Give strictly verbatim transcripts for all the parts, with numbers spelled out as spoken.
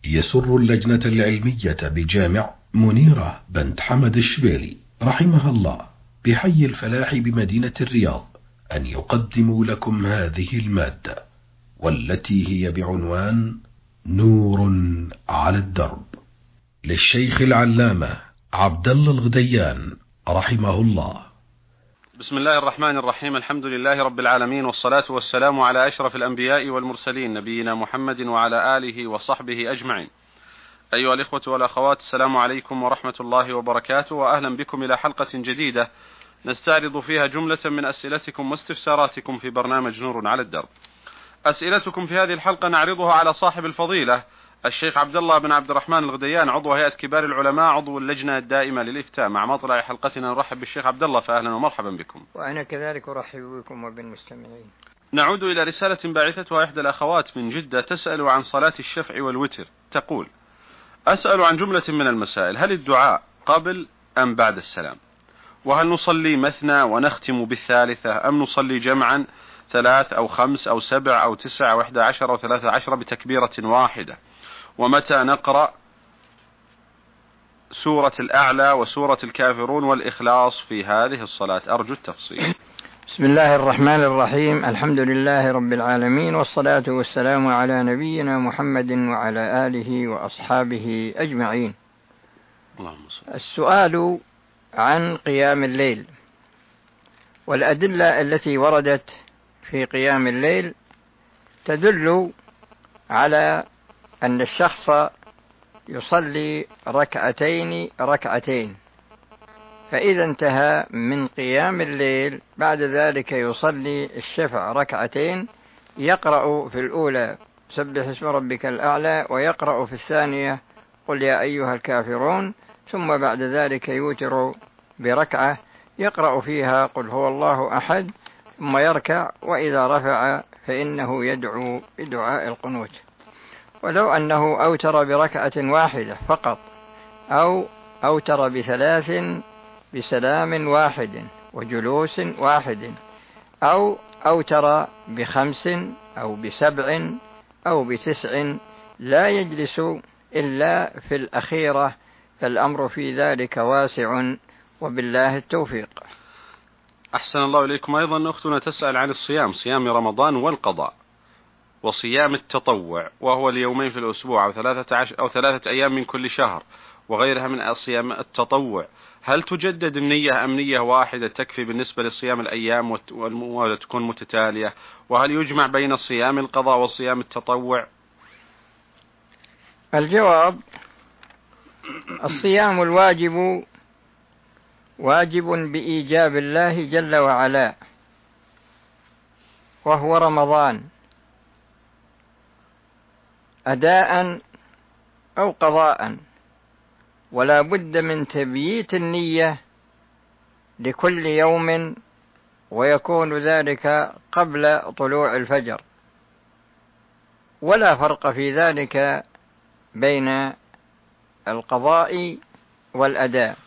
يسر اللجنة العلمية بجامع منيرة بنت حمد الشبيلي رحمها الله بحي الفلاح بمدينة الرياض أن يقدموا لكم هذه المادة، والتي هي بعنوان نور على الدرب، للشيخ العلامة عبد الله الغديان رحمه الله. بسم الله الرحمن الرحيم. الحمد لله رب العالمين، والصلاة والسلام على أشرف الأنبياء والمرسلين، نبينا محمد وعلى آله وصحبه أجمعين. أيها الإخوة والأخوات، السلام عليكم ورحمة الله وبركاته، وأهلا بكم إلى حلقة جديدة نستعرض فيها جملة من أسئلتكم واستفساراتكم في برنامج نور على الدرب. أسئلتكم في هذه الحلقة نعرضها على صاحب الفضيلة الشيخ عبد الله بن عبد الرحمن الغديان، عضو هيئة كبار العلماء، عضو اللجنة الدائمة للإفتاء. مع مطلع حلقتنا نرحب بالشيخ عبد الله، فأهلا ومرحبا بكم. وأنا كذلك أرحب بكم وبالمستمعين. نعود إلى رسالة باعثتها إحدى الأخوات من جدة تسأل عن صلاة الشفع والوتر. تقول: أسأل عن جملة من المسائل، هل الدعاء قبل أم بعد السلام؟ وهل نصلي مثنى ونختم بالثالثة، أم نصلي جمعا ثلاث أو خمس أو سبع أو تسع أو إحدى عشر أو ثلاثة عشر بتكبيرة واحدة؟ ومتى نقرأ سورة الأعلى وسورة الكافرون والإخلاص في هذه الصلاة؟ أرجو التفصيل. بسم الله الرحمن الرحيم. الحمد لله رب العالمين، والصلاة والسلام على نبينا محمد وعلى آله وأصحابه أجمعين. اللهم صل. السؤال عن قيام الليل والأدلة التي وردت في قيام الليل تدل على أن الشخص يصلي ركعتين ركعتين، فإذا انتهى من قيام الليل بعد ذلك يصلي الشفع ركعتين، يقرأ في الأولى سبح اسم ربك الأعلى، ويقرأ في الثانية قل يا أيها الكافرون، ثم بعد ذلك يوتر بركعة يقرأ فيها قل هو الله أحد، ثم يركع، وإذا رفع فإنه يدعو بدعاء القنوت. ولو أنه أوتر بركعة واحدة فقط، أو أوتر بثلاث بسلام واحد وجلوس واحد، أو أوتر بخمس أو بسبع أو بتسع، لا يجلس إلا في الأخيرة، فالأمر في ذلك واسع، وبالله التوفيق. أحسن الله إليكم. أيضا أختنا تسأل عن الصيام، صيام رمضان والقضاء، وصيام التطوع وهو اليومين في الأسبوع أو ثلاثة عشر أو ثلاثة أيام من كل شهر، وغيرها من صيام التطوع. هل تجدد النية أم نية واحدة تكفي بالنسبة لصيام الأيام وتكون متتالية؟ وهل يجمع بين صيام القضاء وصيام التطوع؟ الجواب: الصيام الواجب واجب بإيجاب الله جل وعلا، وهو رمضان، أداء أو قضاء، ولا بد من تبييت النية لكل يوم، ويكون ذلك قبل طلوع الفجر، ولا فرق في ذلك بين القضاء والأداء.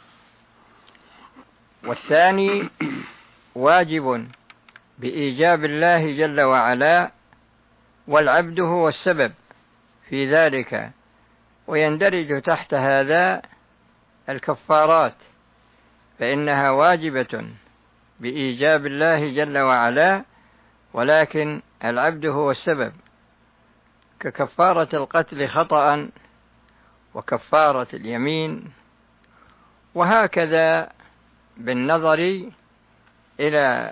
والثاني واجب بإيجاب الله جل وعلا، والعبد هو السبب في ذلك، ويندرج تحت هذا الكفارات، فإنها واجبة بإيجاب الله جل وعلا، ولكن العبد هو السبب، ككفارة القتل خطأ وكفارة اليمين، وهكذا بالنظر إلى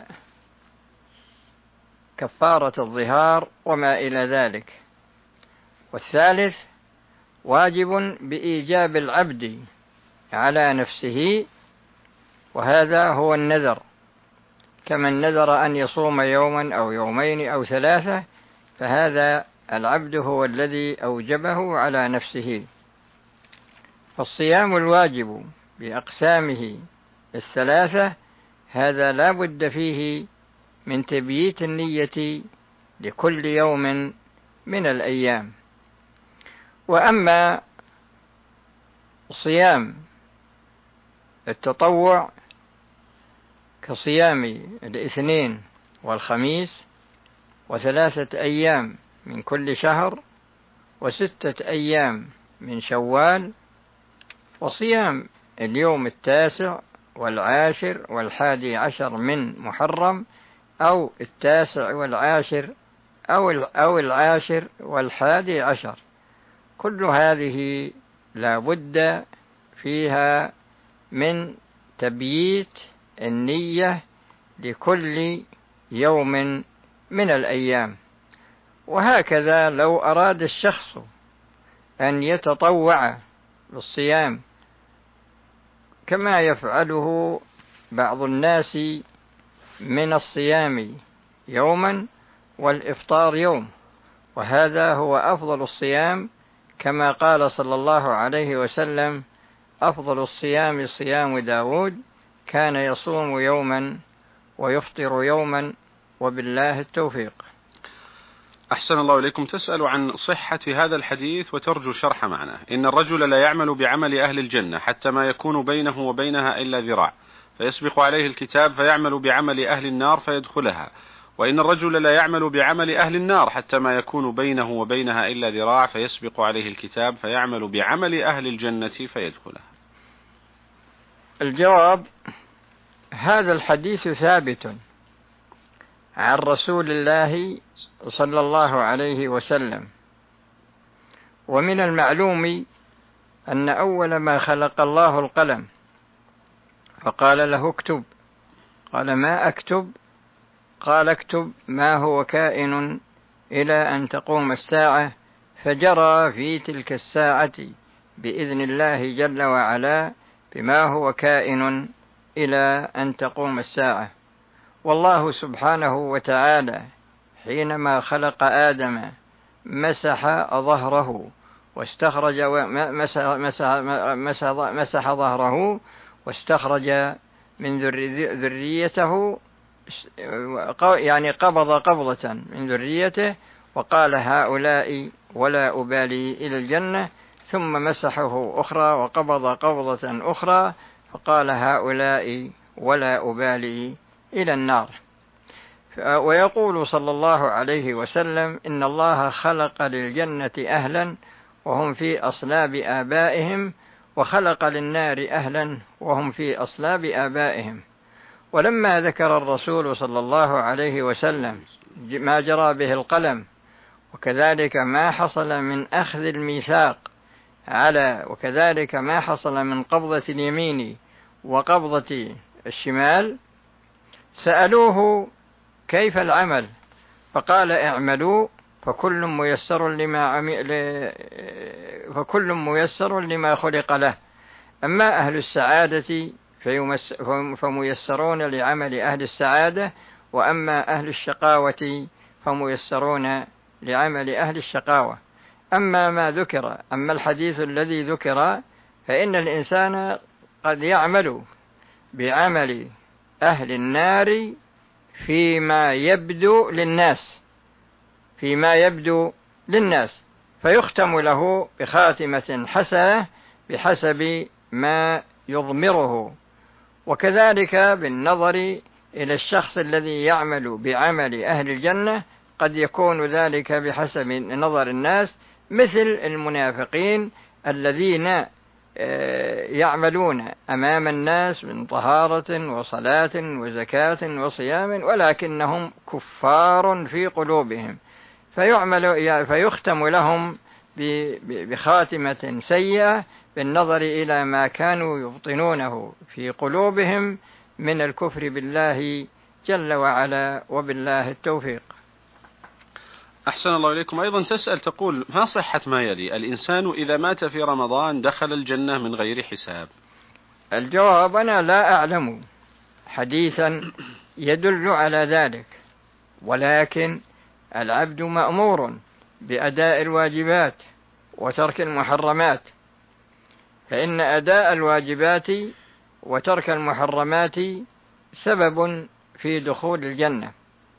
كفارة الظهار وما إلى ذلك. والثالث واجب بإيجاب العبد على نفسه، وهذا هو النذر، كمن نذر أن يصوم يوما أو يومين أو ثلاثة، فهذا العبد هو الذي أوجبه على نفسه. فالصيام الواجب بأقسامه الثلاثة هذا لا بد فيه من تبييت النية لكل يوم من الأيام. وأما صيام التطوع كصيام الاثنين والخميس وثلاثة أيام من كل شهر، وستة أيام من شوال، وصيام اليوم التاسع والعاشر والحادي عشر من محرم، أو التاسع والعاشر أو أو العاشر والحادي عشر. كل هذه لا بد فيها من تبييت النية لكل يوم من الأيام. وهكذا لو أراد الشخص أن يتطوع بالصيام كما يفعله بعض الناس من الصيام يوما والإفطار يوم، وهذا هو أفضل الصيام، كما قال صلى الله عليه وسلم: أفضل الصيام صيام داود، كان يصوم يوما ويفطر يوما، وبالله التوفيق. أحسن الله إليكم. تسأل عن صحة هذا الحديث وترجو شرح معناه: إن الرجل لا يعمل بعمل أهل الجنة حتى ما يكون بينه وبينها إلا ذراع، فيسبق عليه الكتاب فيعمل بعمل أهل النار فيدخلها، وإن الرجل لا يعمل بعمل أهل النار حتى ما يكون بينه وبينها إلا ذراع، فيسبق عليه الكتاب فيعمل بعمل أهل الجنة فيدخلها. الجواب: هذا الحديث ثابت عن رسول الله صلى الله عليه وسلم، ومن المعلوم أن أول ما خلق الله القلم فقال له اكتب، قال: ما أكتب؟ قال: اكتب ما هو كائن إلى أن تقوم الساعة. فجرى في تلك الساعة بإذن الله جل وعلا بما هو كائن إلى أن تقوم الساعة. والله سبحانه وتعالى حينما خلق آدم مسح ظهره واستخرج مسح, مسح, مسح, مسح ظهره واستخرج من ذريته، يعني قبض قبضة من ذريته وقال: هؤلاء ولا أبالي إلى الجنة، ثم مسحه أخرى وقبض قبضة أخرى فقال: هؤلاء ولا أبالي إلى النار. ويقول صلى الله عليه وسلم: إن الله خلق للجنة أهلا وهم في أصلاب آبائهم، وخلق للنار أهلا وهم في أصلاب آبائهم. ولما ذكر الرسول صلى الله عليه وسلم ما جرى به القلم، وكذلك ما حصل من أخذ الميثاق على وكذلك ما حصل من قبضة اليمين وقبضة الشمال، سألوه: كيف العمل؟ فقال: اعملوا فكل ميسر لما عمل فكل ميسر لما خلق له. أما أهل السعادة فميسرون لعمل أهل السعادة، وأما أهل الشقاوة فميسرون لعمل أهل الشقاوة. أما ما ذكر أما الحديث الذي ذكر فإن الإنسان قد يعمل بعمل أهل النار فيما يبدو للناس فيما يبدو للناس فيختم له بخاتمة حسنة بحسب ما يضمره. وكذلك بالنظر إلى الشخص الذي يعمل بعمل أهل الجنة قد يكون ذلك بحسب نظر الناس، مثل المنافقين الذين يعملون أمام الناس من طهارة وصلاة وزكاة وصيام، ولكنهم كفار في قلوبهم، فيعمل فيختم لهم بخاتمة سيئة بالنظر إلى ما كانوا يبطنونه في قلوبهم من الكفر بالله جل وعلا، وبالله التوفيق. أحسن الله إليكم. أيضا تسأل تقول: ما صحة ما يلي: الإنسان إذا مات في رمضان دخل الجنة من غير حساب؟ الجواب: أنا لا أعلم حديثا يدل على ذلك، ولكن العبد مأمور بأداء الواجبات وترك المحرمات، فإن أداء الواجبات وترك المحرمات سبب في دخول الجنة.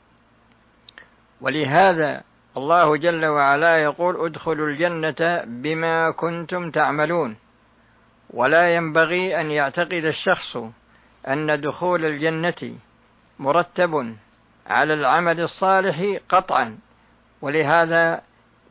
ولهذا الله جل وعلا يقول: ادخلوا الجنة بما كنتم تعملون. ولا ينبغي أن يعتقد الشخص أن دخول الجنة مرتب على العمل الصالح قطعا، ولهذا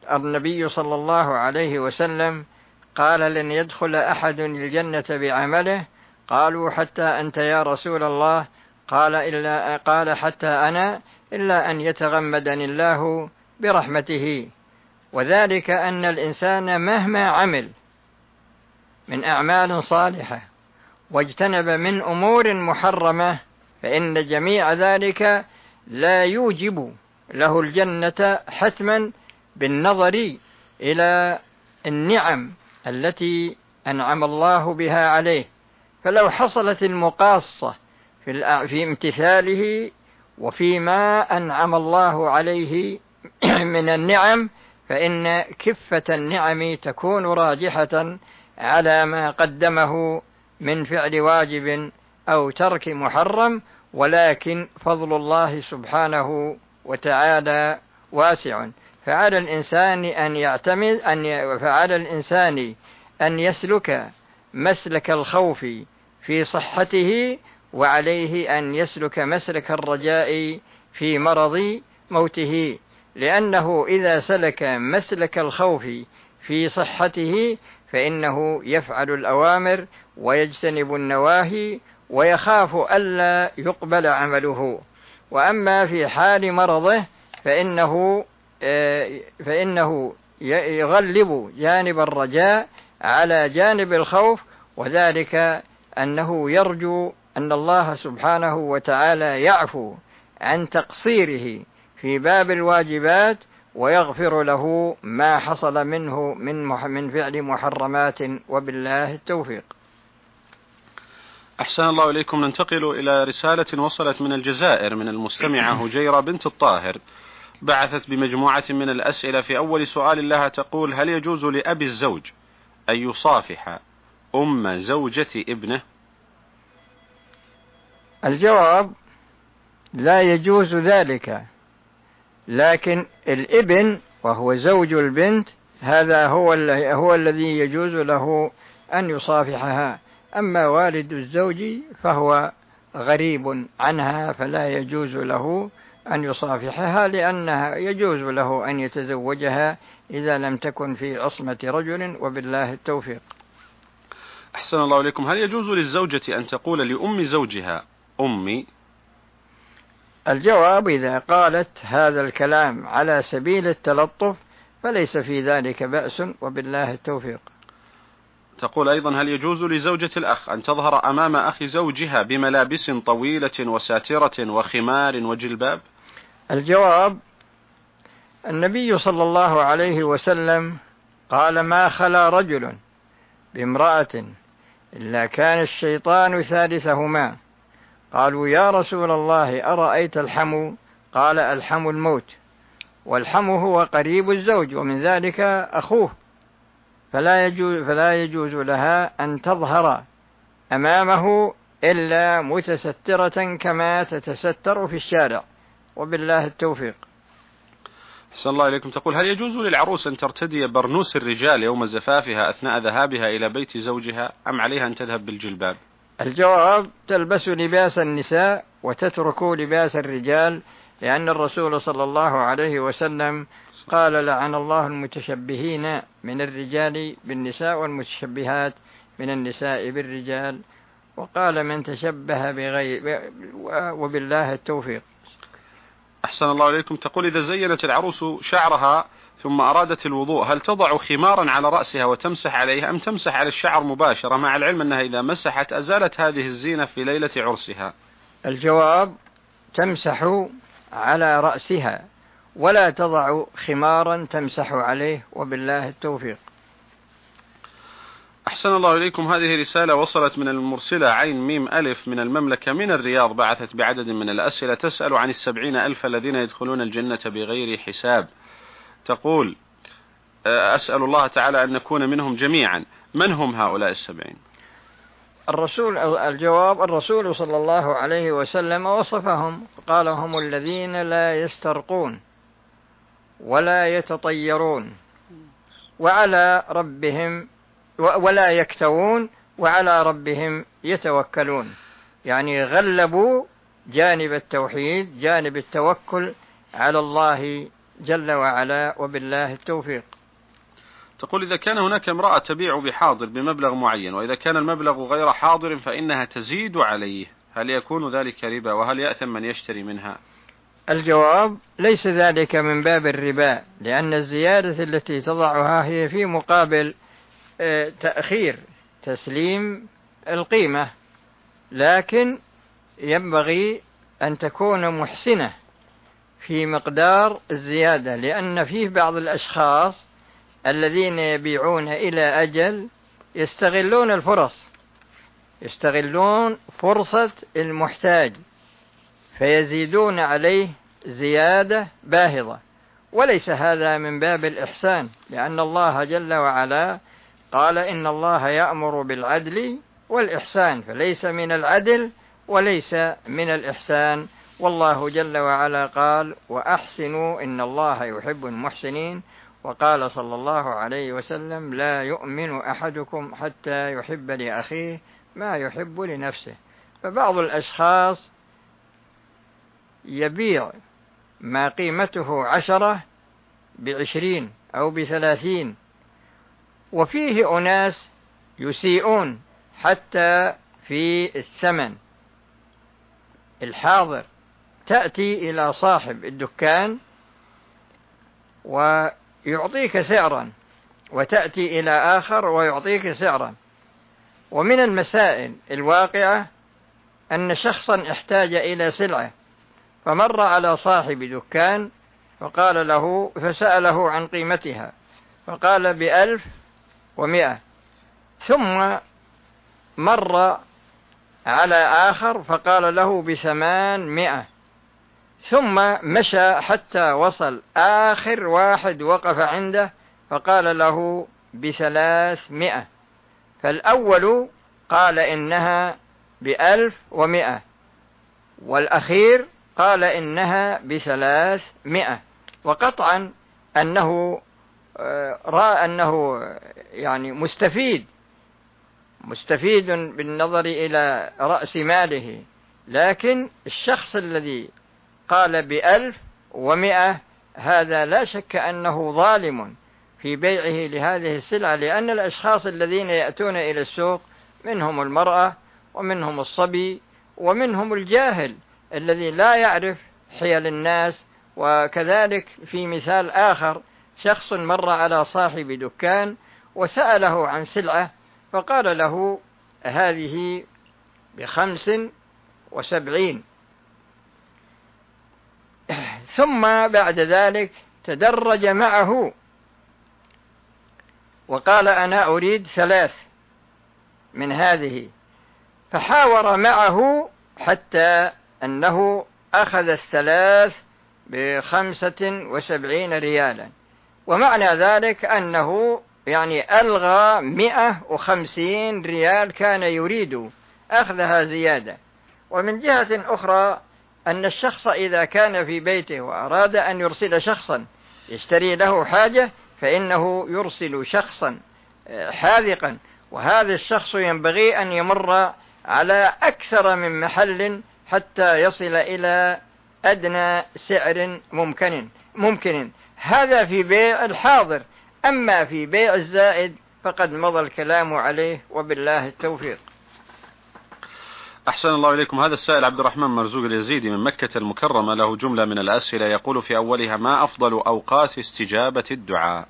النبي صلى الله عليه وسلم قال لن يدخل أحد الجنة بعمله، قالوا حتى أنت يا رسول الله؟ قال إلا قال حتى أنا، إلا أن يتغمدني الله برحمته. وذلك أن الإنسان مهما عمل من أعمال صالحة واجتنب من أمور محرمة فإن جميع ذلك لا يوجب له الجنة حتما بالنظر إلى النعم التي أنعم الله بها عليه. فلو حصلت المقاصة في امتثاله وفيما أنعم الله عليه من النعم فإن كفة النعم تكون راجحة على ما قدمه من فعل واجب أو ترك محرم، ولكن فضل الله سبحانه وتعالى واسع. فعلى الإنسان أن يعتمد أن فعلى الإنسان أن يسلك مسلك الخوف في صحته، وعليه أن يسلك مسلك الرجاء في مرض موته، لأنه إذا سلك مسلك الخوف في صحته فإنه يفعل الأوامر ويجتنب النواهي ويخاف ألا يقبل عمله. وأما في حال مرضه فإنه فإنه يغلب جانب الرجاء على جانب الخوف، وذلك أنه يرجو أن الله سبحانه وتعالى يعفو عن تقصيره في باب الواجبات ويغفر له ما حصل منه من من فعل محرمات، وبالله التوفيق. أحسن الله إليكم. ننتقل إلى رسالة وصلت من الجزائر من المستمعة هجيرة بنت الطاهر، بعثت بمجموعة من الأسئلة. في أول سؤال لها تقول: هل يجوز لأبي الزوج أن يصافح أم زوجة ابنه؟ الجواب: لا يجوز ذلك، لكن الابن وهو زوج البنت هذا هو هو الذي يجوز له أن يصافحها. أما والد الزوج فهو غريب عنها فلا يجوز له أن يصافحها، لأنها يجوز له أن يتزوجها إذا لم تكن في عصمة رجل، وبالله التوفيق. أحسن الله إليكم. هل يجوز للزوجة أن تقول لأم زوجها أمي؟ الجواب: إذا قالت هذا الكلام على سبيل التلطف فليس في ذلك بأس، وبالله التوفيق. تقول أيضا: هل يجوز لزوجة الأخ أن تظهر أمام أخي زوجها بملابس طويلة وساترة وخمار وجلباب؟ الجواب: النبي صلى الله عليه وسلم قال: ما خلا رجل بامرأة إلا كان الشيطان ثالثهما. قالوا: يا رسول الله أرأيت الحمو؟ قال: الحمو الموت، والحمو هو قريب الزوج ومن ذلك أخوه، فلا يجوز, فلا يجوز لها أن تظهر أمامه إلا متسترة كما تتستر في الشارع، وبالله التوفيق. أحسن الله إليكم. تقول: هل يجوز للعروس أن ترتدي برنوس الرجال يوم زفافها أثناء ذهابها إلى بيت زوجها، أم عليها أن تذهب بالجلباب؟ الجواب: تلبس لباس النساء وتترك لباس الرجال، لأن الرسول صلى الله عليه وسلم قال: لعن الله المتشبهين من الرجال بالنساء والمتشبهات من النساء بالرجال، وقال: من تشبه بغير، وبالله التوفيق. أحسن الله إليكم. تقول: إذا زينت العروس شعرها ثم أرادت الوضوء هل تضع خمارا على رأسها وتمسح عليه، أم تمسح على الشعر مباشرة، مع العلم أنها إذا مسحت أزالت هذه الزينة في ليلة عرسها؟ الجواب: تمسح على رأسها ولا تضع خمارا تمسح عليه، وبالله التوفيق. أحسن الله إليكم. هذه رسالة وصلت من المرسلة عين ميم ألف من المملكة من الرياض، بعثت بعدد من الأسئلة تسأل عن السبعين ألف الذين يدخلون الجنة بغير حساب. تقول: أسأل الله تعالى أن نكون منهم جميعا. من هم هؤلاء السبعين؟ الرسول الجواب: الرسول صلى الله عليه وسلم وصفهم، قال: هم الذين لا يسترقون ولا يتطيرون وعلى ربهم ولا يكتوون وعلى ربهم يتوكلون. يعني غلبوا جانب التوحيد، جانب التوكل على الله جل وعلا، وبالله التوفيق. تقول: إذا كان هناك امرأة تبيع بحاضر بمبلغ معين، وإذا كان المبلغ غير حاضر فإنها تزيد عليه، هل يكون ذلك ربا؟ وهل يأثم من يشتري منها؟ الجواب: ليس ذلك من باب الربا، لأن الزيادة التي تضعها هي في مقابل تأخير تسليم القيمة، لكن ينبغي أن تكون محسنة في مقدار الزيادة، لأن فيه بعض الأشخاص الذين يبيعون إلى أجل يستغلون الفرص، يستغلون فرصة المحتاج فيزيدون عليه زيادة باهظة، وليس هذا من باب الإحسان، لأن الله جل وعلا قال: إن الله يأمر بالعدل والإحسان، فليس من العدل وليس من الإحسان. والله جل وعلا قال: وأحسنوا إن الله يحب المحسنين. وقال صلى الله عليه وسلم: لا يؤمن أحدكم حتى يحب لأخيه ما يحب لنفسه. فبعض الأشخاص يبيع ما قيمته عشرة بعشرين أو بثلاثين، وفيه أناس يسيئون حتى في الثمن الحاضر. تأتي إلى صاحب الدكان ويعطيك سعرا، وتأتي إلى آخر ويعطيك سعرا. ومن المسائل الواقعة أن شخصا احتاج إلى سلعة، فمر على صاحب دكان فقال له فسأله عن قيمتها، فقال: بألف ومئة. ثم مر على آخر فقال له بثمان مئة، ثم مشى حتى وصل آخر واحد وقف عنده فقال له بثلاثمائة. فالأول قال إنها بألف ومئة، والأخير قال إنها بثلاثمائة، وقطعا أنه رأى أنه يعني مستفيد مستفيد بالنظر إلى رأس ماله. لكن الشخص الذي قال بألف ومئة هذا لا شك أنه ظالم في بيعه لهذه السلعة، لأن الأشخاص الذين يأتون إلى السوق منهم المرأة ومنهم الصبي ومنهم الجاهل الذي لا يعرف حيل الناس. وكذلك في مثال آخر، شخص مر على صاحب دكان وسأله عن سلعة فقال له هذه بخمس وسبعين، ثم بعد ذلك تدرج معه وقال أنا أريد ثلاث من هذه، فحاور معه حتى أنه أخذ الثلاث بخمسة وسبعين ريالا، ومعنى ذلك أنه يعني ألغى مئة وخمسين ريال كان يريد أخذها زيادة. ومن جهة أخرى أن الشخص إذا كان في بيته وأراد أن يرسل شخصا يشتري له حاجة فإنه يرسل شخصا حاذقا، وهذا الشخص ينبغي أن يمر على أكثر من محل حتى يصل إلى أدنى سعر ممكن ممكن هذا في بيع الحاضر. أما في بيع الزائد فقد مضى الكلام عليه، وبالله التوفيق. أحسن الله إليكم. هذا السائل عبد الرحمن مرزوق اليزيدي من مكة المكرمة له جملة من الأسئلة، يقول في أولها: ما أفضل أوقات استجابة الدعاء؟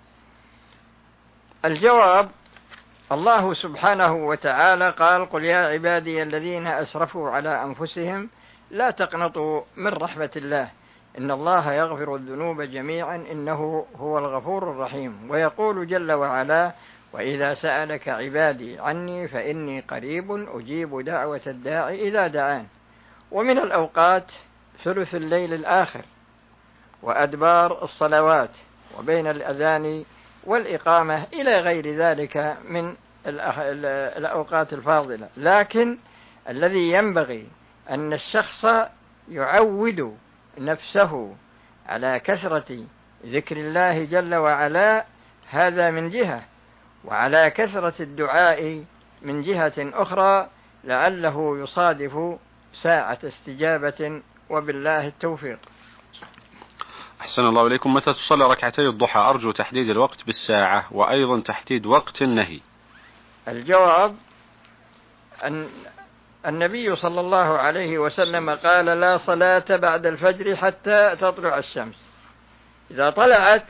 الجواب: الله سبحانه وتعالى قال: قل يا عبادي الذين أسرفوا على أنفسهم لا تقنطوا من رحمة الله إن الله يغفر الذنوب جميعا إنه هو الغفور الرحيم. ويقول جل وعلا: وإذا سألك عبادي عني فإني قريب أجيب دعوة الداعي إذا دعان. ومن الأوقات ثلث الليل الآخر وأدبار الصلوات وبين الأذان والإقامة إلى غير ذلك من الأوقات الفاضلة. لكن الذي ينبغي أن الشخص يعود نفسه على كثرة ذكر الله جل وعلا، هذا من جهة، وعلى كثرة الدعاء من جهة أخرى، لعله يصادف ساعة استجابة، وبالله التوفيق. أحسن الله إليكم. متى تصلي ركعتي الضحى؟ أرجو تحديد الوقت بالساعة وأيضا تحديد وقت النهي. الجواب أن النبي صلى الله عليه وسلم قال: لا صلاة بعد الفجر حتى تطلع الشمس. إذا طلعت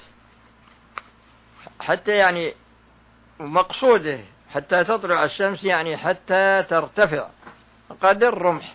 حتى يعني مقصوده حتى تطلع الشمس يعني حتى ترتفع قدر رمح.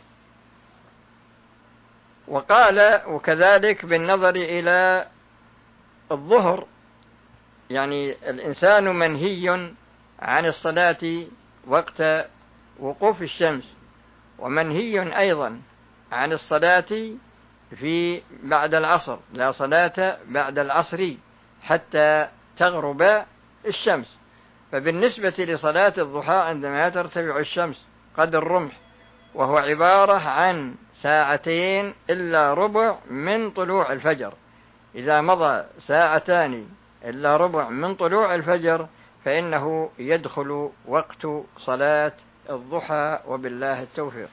وقال وكذلك بالنظر إلى الظهر، يعني الإنسان منهي عن الصلاة وقت وقوف الشمس، ومنهي أيضا عن الصلاة في بعد العصر، لا صلاة بعد العصر حتى تغرب الشمس. فبالنسبة لصلاة الضحى عندما ترتفع الشمس قدر الرمح، وهو عبارة عن ساعتين إلا ربع من طلوع الفجر، إذا مضى ساعتان إلا ربع من طلوع الفجر فإنه يدخل وقت صلاة الضحى، وبالله التوفيق.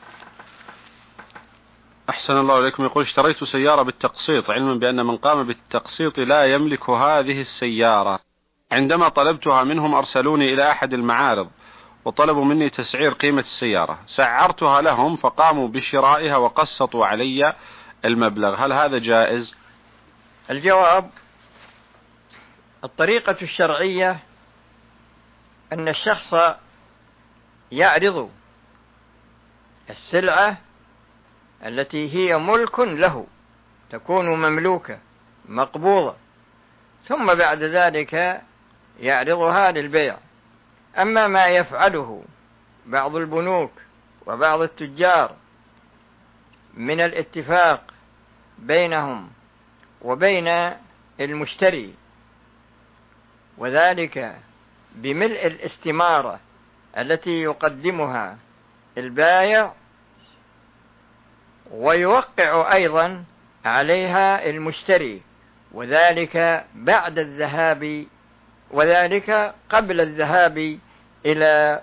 أحسن الله إليكم. يقول: اشتريت سيارة بالتقسيط، علما بأن من قام بالتقسيط لا يملك هذه السيارة. عندما طلبتها منهم أرسلوني إلى أحد المعارض وطلبوا مني تسعير قيمة السيارة، سعرتها لهم فقاموا بشرائها وقسطوا علي المبلغ، هل هذا جائز؟ الجواب: الطريقة الشرعية أن الشخص يعرض السلعة التي هي ملك له، تكون مملوكة مقبوضة، ثم بعد ذلك يعرضها للبيع. أما ما يفعله بعض البنوك وبعض التجار من الاتفاق بينهم وبين المشتري، وذلك بملء الاستمارة التي يقدمها البائع ويوقع أيضا عليها المشتري، وذلك بعد الذهاب وذلك قبل الذهاب إلى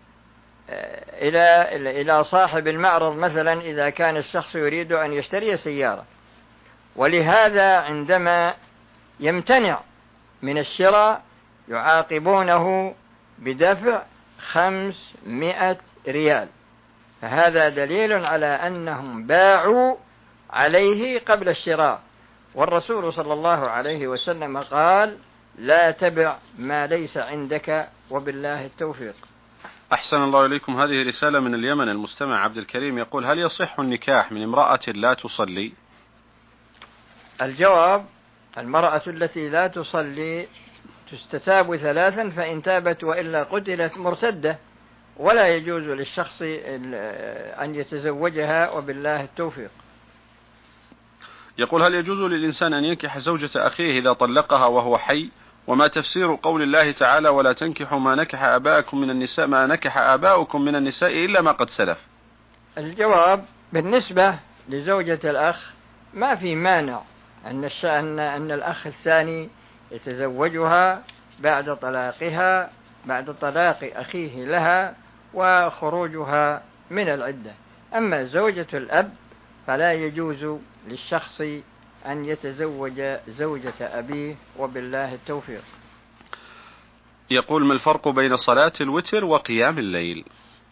إلى إلى صاحب المعرض مثلا، إذا كان الشخص يريد أن يشتري سيارة. ولهذا عندما يمتنع من الشراء يعاقبونه بدفع خمسمائة ريال، فهذا دليل على أنهم باعوا عليه قبل الشراء. والرسول صلى الله عليه وسلم قال: لا تبع ما ليس عندك، وبالله التوفيق. أحسن الله إليكم. هذه رسالة من اليمن، المستمع عبد الكريم يقول: هل يصح النكاح من امرأة لا تصلي؟ الجواب: المرأة التي لا تصلي تستتاب ثلاثا، فإن تابت وإلا قتلت مرتدة، ولا يجوز للشخص أن يتزوجها، وبالله التوفيق. يقول: هل يجوز للإنسان أن ينكح زوجة أخيه إذا طلقها وهو حي؟ وما تفسير قول الله تعالى: ولا تنكحوا ما نكح آباءكم من النساء ما نكح آباؤكم من النساء إلا ما قد سلف؟ الجواب: بالنسبة لزوجة الأخ ما في مانع أن أن أن الأخ الثاني يتزوجها بعد طلاقها بعد طلاق أخيه لها وخروجها من العدة. أما زوجة الأب فلا يجوز للشخص أن يتزوج زوجة أبيه، وبالله التوفيق. يقول: ما الفرق بين صلاة الوتر وقيام الليل؟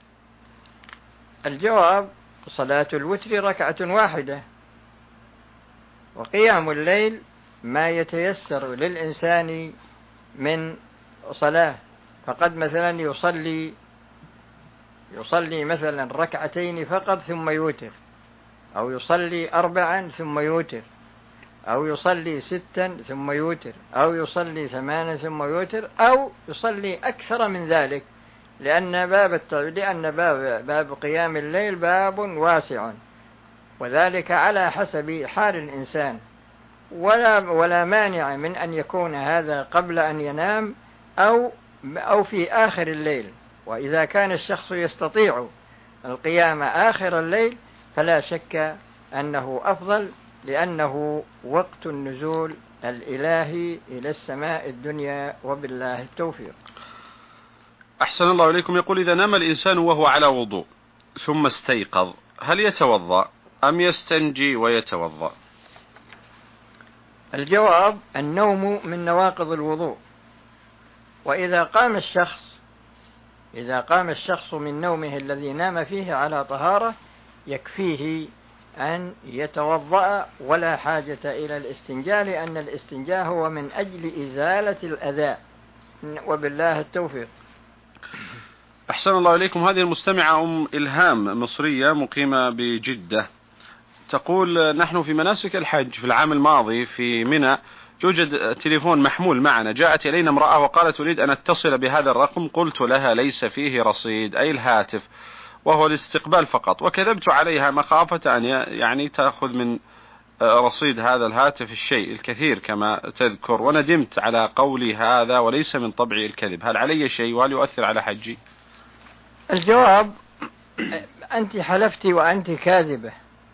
الجواب: صلاة الوتر ركعة واحدة، وقيام الليل ما يتيسر للإنسان من صلاة. فقد مثلا يصلي يصلي مثلا ركعتين فقط ثم يوتر، أو يصلي أربعا ثم يوتر، أو يصلي ستا ثم يوتر، أو يصلي ثمانا ثم يوتر، أو يصلي أكثر من ذلك، لأن باب لأن باب باب قيام الليل باب واسع، وذلك على حسب حال الإنسان، ولا ولا مانع من أن يكون هذا قبل أن ينام أو أو في آخر الليل. وإذا كان الشخص يستطيع القيام آخر الليل فلا شك أنه أفضل، لأنه وقت النزول الإلهي إلى السماء الدنيا، وبالله التوفيق. أحسن الله إليكم. يقول: إذا نام الإنسان وهو على وضوء ثم استيقظ هل يتوضأ أم يستنجي ويتوضأ؟ الجواب: النوم من نواقض الوضوء، وإذا قام الشخص إذا قام الشخص من نومه الذي نام فيه على طهارة يكفيه أن يتوضأ ولا حاجة إلى الاستنجاء، لأن الاستنجاء هو من أجل إزالة الأذى، وبالله التوفيق. أحسن الله إليكم. هذه المستمعة أم إلهام مصرية مقيمة بجدة تقول: نحن في مناسك الحج في العام الماضي في منى يوجد تليفون محمول معنا، جاءت إلينا امرأة وقالت: أريد أن أتصل بهذا الرقم. قلت لها: ليس فيه رصيد، أي الهاتف، وهو الاستقبال فقط، وكذبت عليها مخافة أن يعني تأخذ من رصيد هذا الهاتف الشيء الكثير كما تذكر، وندمت على قولي هذا وليس من طبعي الكذب، هل علي شيء وهل يؤثر على حجي؟ الجواب: أنت حلفت وأنت كاذبة،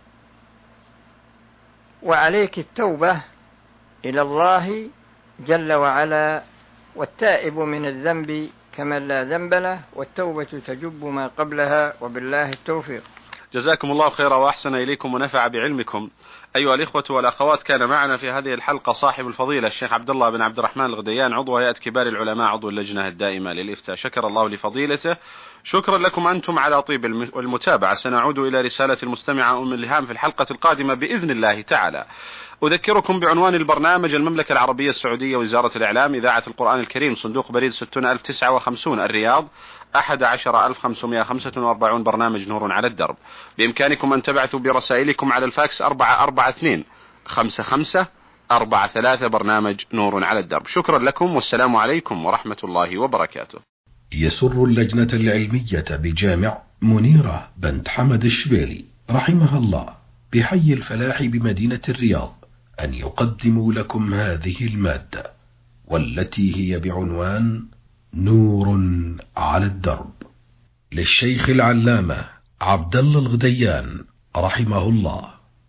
وعليك التوبة إلى الله جل وعلا، والتائب من الذنب كمن لا ذنب له، والتوبة تجب ما قبلها، وبالله التوفيق. جزاكم الله خيرا وأحسن إليكم ونفع بعلمكم. أيها الإخوة والأخوات، كان معنا في هذه الحلقة صاحب الفضيلة الشيخ عبد الله بن عبد الرحمن الغديان، عضو هيئة كبار العلماء، عضو اللجنة الدائمة للإفتاء. شكر الله لفضيلته. شكرا لكم أنتم على طيب المتابعة. سنعود إلى رسالة المستمعة أم الهام في الحلقة القادمة بإذن الله تعالى. أذكركم بعنوان البرنامج: المملكة العربية السعودية، وزارة الإعلام، إذاعة القرآن الكريم، صندوق بريد ستون ألف وتسعة وخمسين الرياض، أحد عشر ألف وخمسمائة وخمسة وأربعين. برنامج نور على الدرب. بإمكانكم أن تبعثوا برسائلكم على الفاكس أربعة أربعة اثنين خمسة خمسة أربعة ثلاثة. برنامج نور على الدرب. شكرا لكم والسلام عليكم ورحمة الله وبركاته. يسر اللجنة العلمية بجامع منيرة بنت حمد الشبيلي رحمها الله بحي الفلاح بمدينة الرياض أن يقدموا لكم هذه المادة، والتي هي بعنوان نور على الدرب، للشيخ العلامة عبد الله الغديان رحمه الله.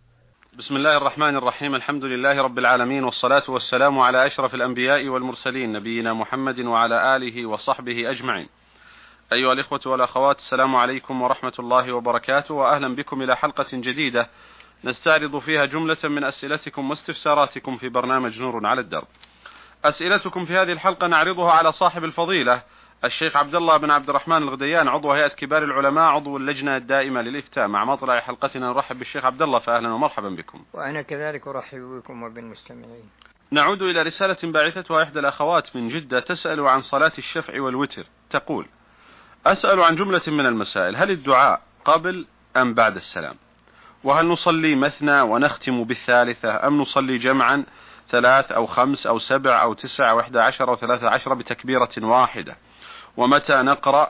بسم الله الرحمن الرحيم. الحمد لله رب العالمين، والصلاة والسلام على أشرف الأنبياء والمرسلين، نبينا محمد وعلى آله وصحبه أجمعين. أيها الإخوة والأخوات، السلام عليكم ورحمة الله وبركاته، وأهلا بكم إلى حلقة جديدة نستعرض فيها جملة من أسئلتكم واستفساراتكم في برنامج نور على الدرب. أسئلتكم في هذه الحلقة نعرضها على صاحب الفضيلة الشيخ عبد الله بن عبد الرحمن الغديان، عضو هيئة كبار العلماء، عضو اللجنة الدائمة للإفتاء. مع مطلع حلقتنا نرحب بالشيخ عبد الله، فأهلا ومرحبا بكم. وأنا كذلك أرحب بكم وبالمستمعين. نعود إلى رسالة باعثتها إحدى الأخوات من جدة تسأل عن صلاة الشفع والوتر. تقول: أسأل عن جملة من المسائل، هل الدعاء قبل أم بعد السلام؟ وهل نصلي مثنى ونختم بالثالثة، أم نصلي جمعا ثلاث أو خمس أو سبع أو تسع أو إحدى عشر أو ثلاثة عشر بتكبيرة واحدة؟ ومتى نقرأ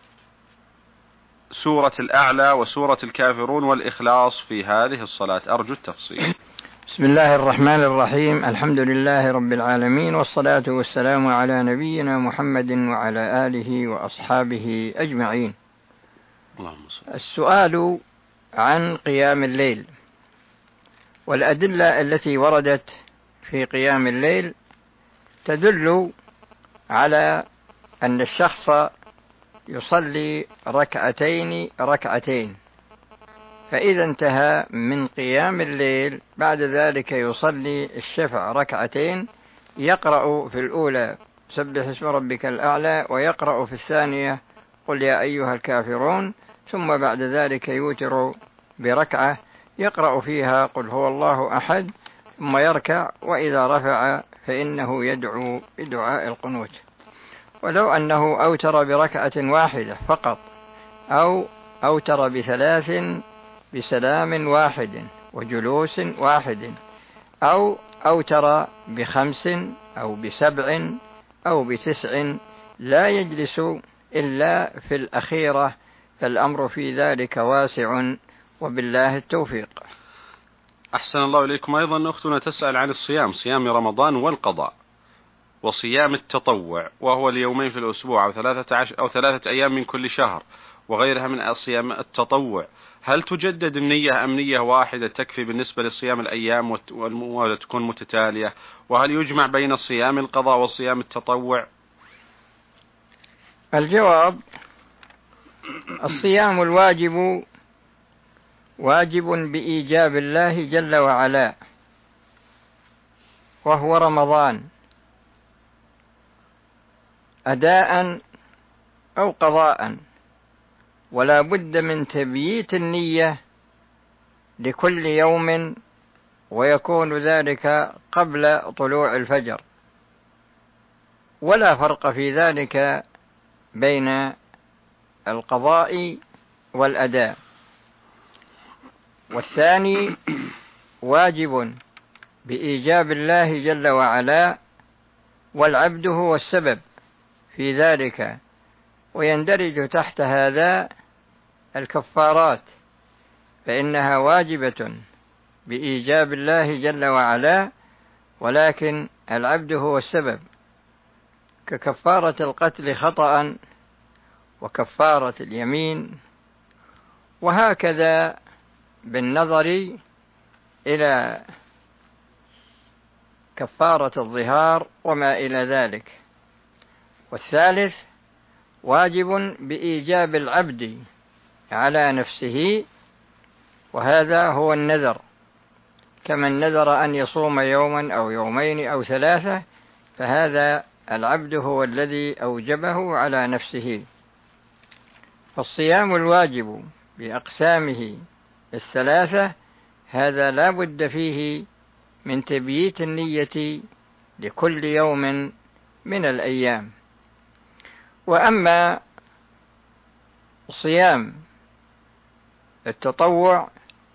سورة الأعلى وسورة الكافرون والإخلاص في هذه الصلاة؟ أرجو التفصيل. بسم الله الرحمن الرحيم. الحمد لله رب العالمين، والصلاة والسلام على نبينا محمد وعلى آله وأصحابه أجمعين. اللهم صل. السؤال عن قيام الليل، والأدلة التي وردت في قيام الليل تدل على أن الشخص يصلي ركعتين ركعتين، فإذا انتهى من قيام الليل بعد ذلك يصلي الشفع ركعتين، يقرأ في الأولى سبح اسم ربك الأعلى، ويقرأ في الثانية قل يا أيها الكافرون، ثم بعد ذلك يوتر بركعة يقرأ فيها قل هو الله أحد، ثم يركع، وإذا رفع فإنه يدعو بدعاء القنوت. ولو أنه أوتر بركعة واحدة فقط، أو أوتر بثلاث بسلام واحد وجلوس واحد، أو أوتر بخمس أو بسبع أو بتسع، لا يجلس إلا في الأخيرة، فالأمر في ذلك واسع، وبالله التوفيق. أحسن الله إليكم. أيضا أختنا تسأل عن الصيام، صيام رمضان والقضاء، وصيام التطوع وهو اليومين في الأسبوع أو ثلاثة, عشر أو ثلاثة أيام من كل شهر، وغيرها من صيام التطوع. هل تجدد النية أم نية واحدة تكفي بالنسبة لصيام الأيام وتكون متتالية؟ وهل يجمع بين صيام القضاء وصيام التطوع؟ الجواب: الصيام الواجب واجب بإيجاب الله جل وعلا، وهو رمضان أداء أو قضاء، ولا بد من تبييت النية لكل يوم، ويكون ذلك قبل طلوع الفجر، ولا فرق في ذلك بين القضاء والأداء. والثاني واجب بإيجاب الله جل وعلا، والعبد هو السبب في ذلك، ويندرج تحت هذا الكفارات، فإنها واجبة بإيجاب الله جل وعلا، ولكن العبد هو السبب، ككفارة القتل خطأ وكفارة اليمين، وهكذا بالنظر إلى كفارة الظهار وما إلى ذلك. والثالث واجب بإيجاب العبد على نفسه، وهذا هو النذر، كمن نذر أن يصوم يوما أو يومين أو ثلاثة، فهذا العبد هو الذي أوجبه على نفسه. فالصيام الواجب بأقسامه الثلاثة هذا لا بد فيه من تبييت النية لكل يوم من الأيام. وأما صيام التطوع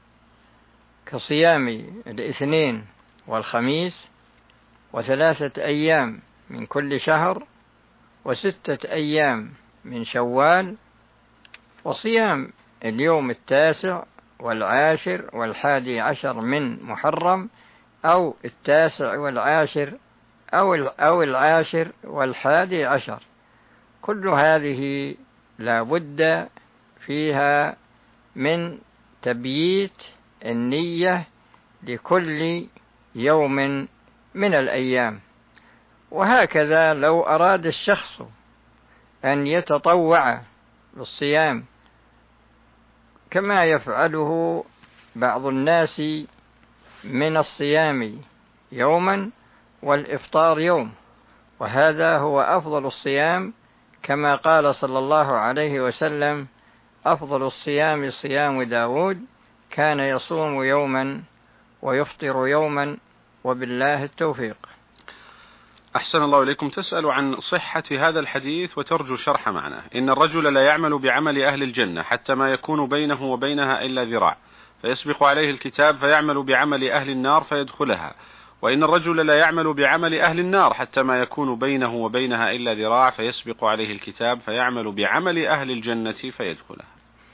كصيام الاثنين والخميس وثلاثة أيام من كل شهر وستة أيام من شوال، وصيام اليوم التاسع والعاشر والحادي عشر من محرم، أو التاسع والعاشر أو العاشر والحادي عشر، كل هذه لا بد فيها من تبييت النية لكل يوم من الأيام. وهكذا لو أراد الشخص أن يتطوع بالصيام كما يفعله بعض الناس من الصيام يوما والإفطار يوم، وهذا هو أفضل الصيام، كما قال صلى الله عليه وسلم: أفضل الصيام صيام داود، كان يصوم يوما ويفطر يوما، وبالله التوفيق. أحسن الله إليكم. تسأل عن صحة هذا الحديث وترجو شرح معناه: إن الرجل لا يعمل بعمل أهل الجنة حتى ما يكون بينه وبينها إلا ذراع، فيسبق عليه الكتاب فيعمل بعمل أهل النار فيدخلها، وإن الرجل لا يعمل بعمل أهل النار حتى ما يكون بينه وبينها إلا ذراع، فيسبق عليه الكتاب فيعمل بعمل أهل الجنة فيدخلها.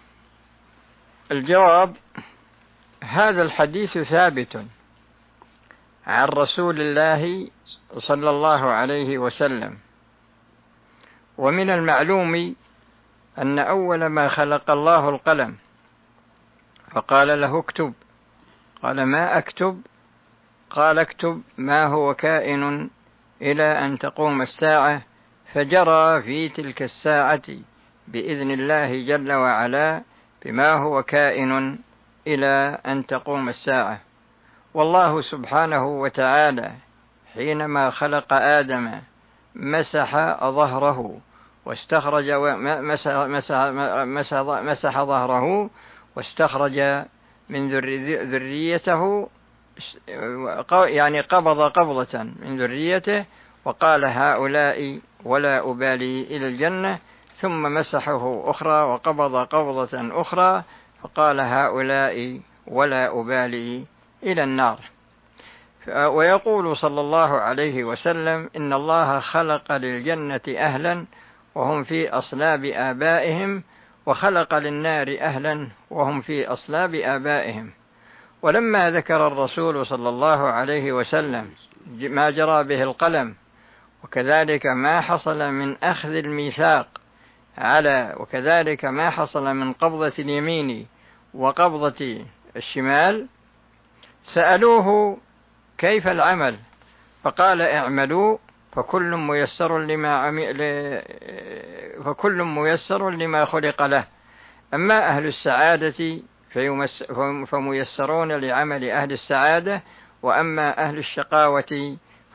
الجواب: هذا الحديث ثابت عن رسول الله صلى الله عليه وسلم، ومن المعلوم أن أول ما خلق الله القلم، فقال له اكتب، قال ما أكتب؟ قال اكتب ما هو كائن إلى أن تقوم الساعة، فجرى في تلك الساعة بإذن الله جل وعلا بما هو كائن إلى أن تقوم الساعة. والله سبحانه وتعالى حينما خلق آدم مسح ظهره واستخرج مسح, مسح, مسح, مسح ظهره واستخرج من ذريته، يعني قبض قبضة من ذريته وقال هؤلاء ولا أبالي إلى الجنة، ثم مسحه أخرى وقبض قبضة أخرى فقال هؤلاء ولا أبالي إلى النار. ويقول صلى الله عليه وسلم: إن الله خلق للجنة أهلا وهم في أصلاب آبائهم، وخلق للنار أهلا وهم في أصلاب آبائهم. ولما ذكر الرسول صلى الله عليه وسلم ما جرى به القلم، وكذلك ما حصل من أخذ الميثاق على وكذلك ما حصل من قبضة اليمين وقبضة الشمال، سألوه كيف العمل؟ فقال اعملوا فكل ميسر لما عمل فكل ميسر لما خلق له، أما أهل السعادة فميسرون لعمل أهل السعادة، وأما أهل الشقاوة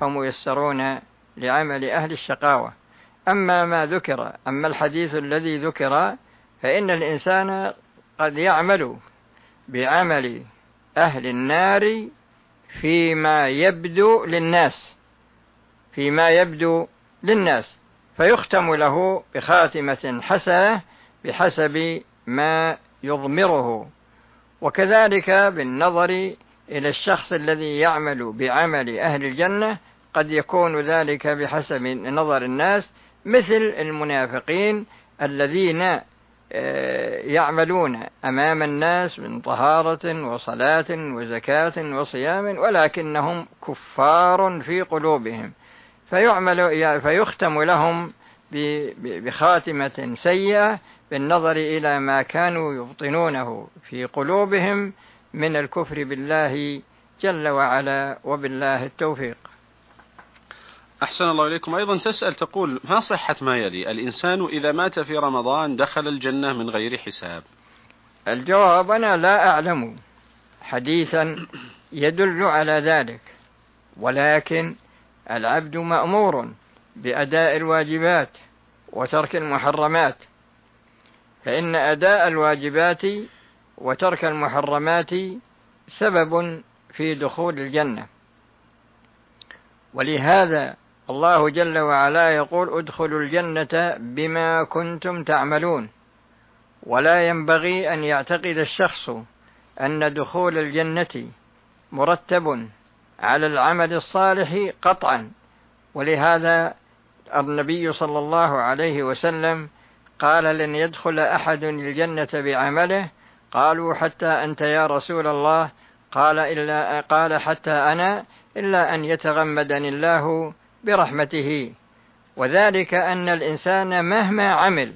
فميسرون لعمل أهل الشقاوة. أما ما ذكر أما الحديث الذي ذكر فإن الإنسان قد يعمل بعمل أهل النار فيما يبدو للناس فيما يبدو للناس فيختم له بخاتمة حسنة بحسب ما يضمره. وكذلك بالنظر إلى الشخص الذي يعمل بعمل أهل الجنة قد يكون ذلك بحسب نظر الناس، مثل المنافقين الذين يعملون أمام الناس من طهارة وصلاة وزكاة وصيام ولكنهم كفار في قلوبهم، فيعمل فيختم لهم بخاتمة سيئة بالنظر إلى ما كانوا يبطنونه في قلوبهم من الكفر بالله جل وعلا، وبالله التوفيق. أحسن الله إليكم. أيضا تسأل تقول: ما صحة ما يلي؟ الإنسان إذا مات في رمضان دخل الجنة من غير حساب. الجواب: أنا لا أعلم حديثا يدل على ذلك، ولكن العبد مأمور بأداء الواجبات وترك المحرمات، فإن أداء الواجبات وترك المحرمات سبب في دخول الجنة. ولهذا الله جل وعلا يقول: ادخلوا الجنة بما كنتم تعملون. ولا ينبغي أن يعتقد الشخص أن دخول الجنة مرتب على العمل الصالح قطعا. ولهذا النبي صلى الله عليه وسلم قال: لن يدخل أحد الجنة بعمله. قالوا: حتى أنت يا رسول الله؟ قال إلا قال حتى أنا، إلا أن يتغمدني الله برحمته. وذلك أن الإنسان مهما عمل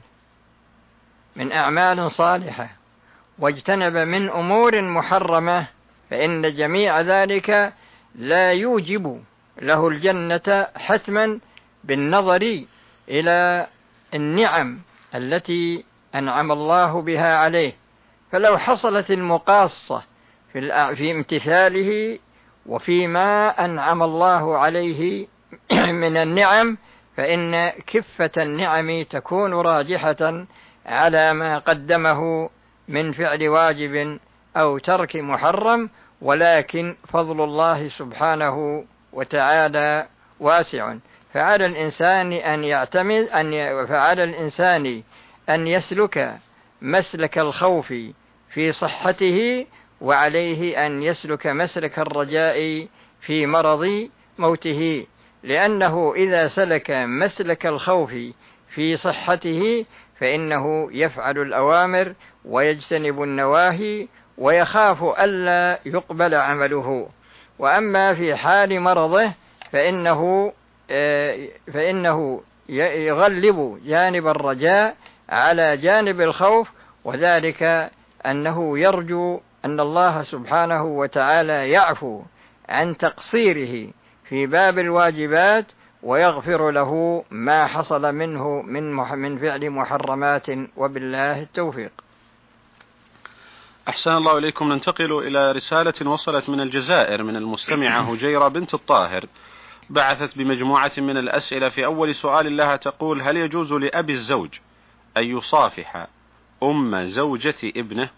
من أعمال صالحة واجتنب من أمور محرمة فإن جميع ذلك لا يوجب له الجنة حتما، بالنظر إلى النعم التي أنعم الله بها عليه. فلو حصلت المقاصة في امتثاله وفيما أنعم الله عليه من النعم فإن كفة النعم تكون راجحة على ما قدمه من فعل واجب أو ترك محرم. ولكن فضل الله سبحانه وتعالى واسع، فعلى الإنسان أن يعتمد أن فعلى الإنسان أن يسلك مسلك الخوف في صحته، وعليه أن يسلك مسلك الرجاء في مرض موته، لأنه إذا سلك مسلك الخوف في صحته فإنه يفعل الأوامر ويجتنب النواهي ويخاف ألا يقبل عمله. وأما في حال مرضه فإنه فإنه يغلب جانب الرجاء على جانب الخوف، وذلك أنه يرجو أن الله سبحانه وتعالى يعفو عن تقصيره في باب الواجبات ويغفر له ما حصل منه من من فعل محرمات، وبالله التوفيق. أحسن الله إليكم. ننتقل إلى رسالة وصلت من الجزائر من المستمعة هجيرة بنت الطاهر، بعثت بمجموعة من الأسئلة. في أول سؤال لها تقول: هل يجوز لأبي الزوج أن يصافح أم زوجة ابنه؟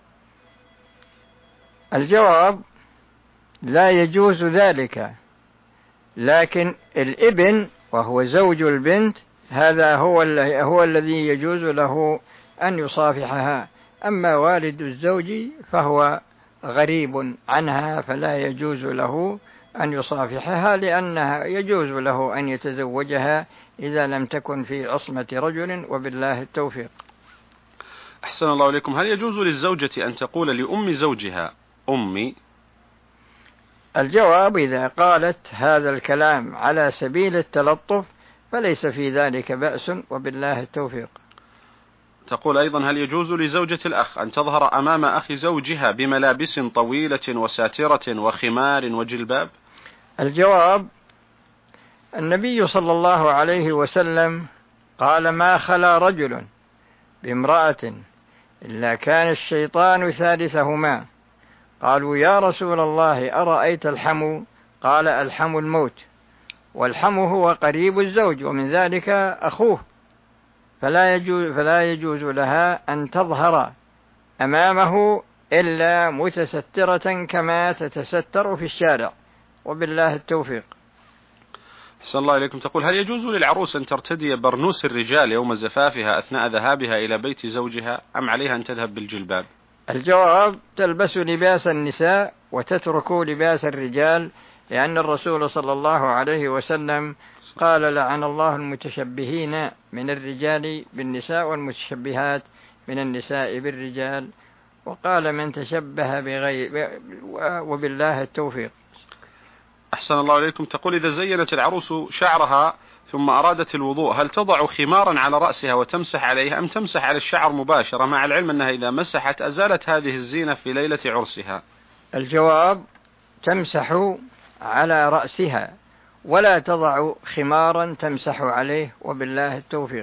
الجواب: لا يجوز ذلك، لكن الابن وهو زوج البنت هذا هو هو الذي يجوز له أن يصافحها. أما والد الزوج فهو غريب عنها فلا يجوز له أن يصافحها، لأنها يجوز له أن يتزوجها إذا لم تكن في عصمة رجل، وبالله التوفيق. أحسن الله إليكم. هل يجوز للزوجة أن تقول لأم زوجها أمي؟ الجواب: إذا قالت هذا الكلام على سبيل التلطف فليس في ذلك بأس، وبالله التوفيق. تقول أيضا: هل يجوز لزوجة الأخ أن تظهر أمام أخي زوجها بملابس طويلة وساترة وخمار وجلباب؟ الجواب: النبي صلى الله عليه وسلم قال: ما خلا رجل بامرأة إلا كان الشيطان ثالثهما. قالوا: يا رسول الله أرأيت الحمو؟ قال: الحمو الموت. والحم هو قريب الزوج، ومن ذلك أخوه، فلا يجوز, فلا يجوز لها أن تظهر أمامه إلا متسترة كما تتستر في الشارع، وبالله التوفيق. أحسن الله إليكم. تقول: هل يجوز للعروس أن ترتدي برنوس الرجال يوم زفافها أثناء ذهابها إلى بيت زوجها، أم عليها أن تذهب بالجلباب؟ الجواب: تلبس لباس النساء وتترك لباس الرجال، لأن الرسول صلى الله عليه وسلم قال: لعن الله المتشبهين من الرجال بالنساء والمتشبهات من النساء بالرجال، وقال: من تشبه بغير، وبالله التوفيق. أحسن الله إليكم. تقول: إذا زينت العروس شعرها ثم أرادت الوضوء، هل تضع خمارا على رأسها وتمسح عليه، أم تمسح على الشعر مباشرة، مع العلم أنها إذا مسحت أزالت هذه الزينة في ليلة عرسها؟ الجواب: تمسح على رأسها ولا تضع خمارا تمسح عليه، وبالله التوفيق.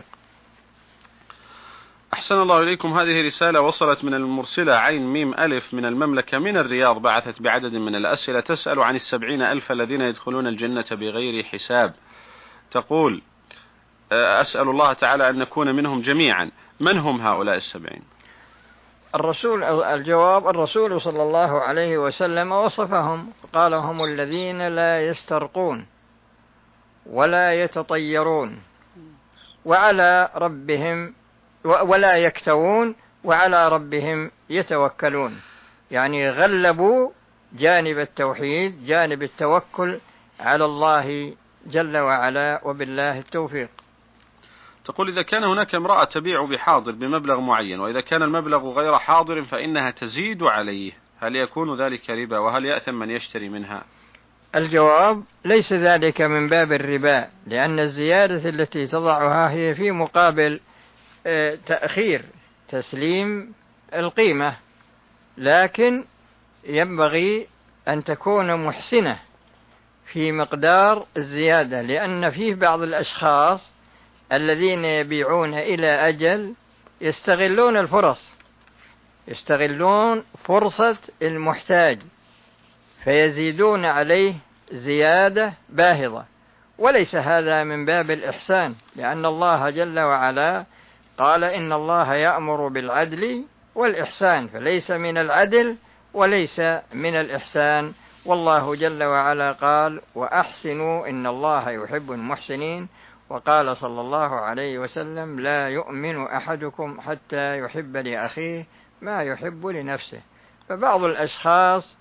أحسن الله إليكم. هذه رسالة وصلت من المرسلة عين ميم ألف من المملكة من الرياض، بعثت بعدد من الأسئلة تسأل عن السبعين ألف الذين يدخلون الجنة بغير حساب. تقول: أسأل الله تعالى أن نكون منهم جميعا. من هم هؤلاء السبعين؟ الرسول الجواب: الرسول صلى الله عليه وسلم وصفهم، قال: هم الذين لا يسترقون ولا يتطيرون وعلى ربهم ولا يكتوون وعلى ربهم يتوكلون. يعني غلبوا جانب التوحيد، جانب التوكل على الله جل وعلا، وبالله التوفيق. تقول: إذا كان هناك امرأة تبيع بحاضر بمبلغ معين، وإذا كان المبلغ غير حاضر فإنها تزيد عليه، هل يكون ذلك ربا، وهل يأثم من يشتري منها؟ الجواب: ليس ذلك من باب الربا، لأن الزيادة التي تضعها هي في مقابل تأخير تسليم القيمة، لكن ينبغي أن تكون محسنة في مقدار الزيادة، لأن فيه بعض الأشخاص الذين يبيعون إلى أجل يستغلون الفرص، يستغلون فرصة المحتاج فيزيدون عليه زيادة باهظة، وليس هذا من باب الإحسان، لأن الله جل وعلا قال: إن الله يأمر بالعدل والإحسان، فليس من العدل وليس من الإحسان. والله جل وعلا قال: وأحسنوا إن الله يحب المحسنين. وقال صلى الله عليه وسلم: لا يؤمن أحدكم حتى يحب لأخيه ما يحب لنفسه. فبعض الأشخاص